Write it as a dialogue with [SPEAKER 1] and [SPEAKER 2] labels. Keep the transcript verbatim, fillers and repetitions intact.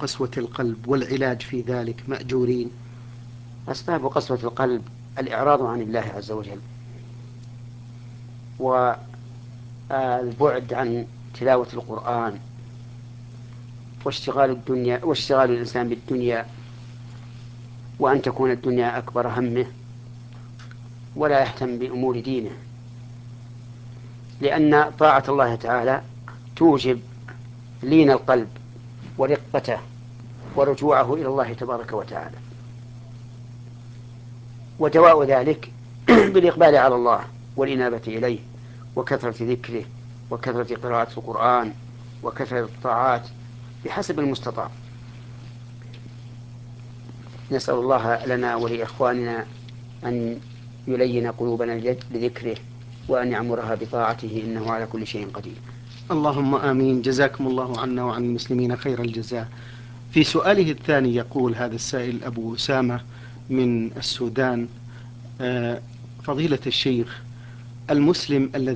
[SPEAKER 1] قسوة القلب والعلاج في ذلك مأجورين؟
[SPEAKER 2] أسباب قسوة القلب الإعراض عن الله عز وجل، والبعد عن تلاوة القرآن، واشتغال الدنيا واشتغال الإنسان بالدنيا، وأن تكون الدنيا أكبر همه ولا يهتم بأمور دينه، لأن طاعة الله تعالى توجب لين القلب ورقته ورجوعه إلى الله تبارك وتعالى، ودواء ذلك بالإقبال على الله والإنابة إليه وكثرة ذكره وكثرة قراءة القرآن وكثرة الطاعات بحسب المستطاع. نسأل الله لنا ولإخواننا أن يلين قلوبنا لذكره وأن يعمرها بطاعته، إنه على كل شيء قدير.
[SPEAKER 1] اللهم آمين. جزاكم الله عنا وعن المسلمين خير الجزاء. في سؤاله الثاني يقول هذا السائل أبو أسامة من السودان: فضيلة الشيخ، المسلم الذي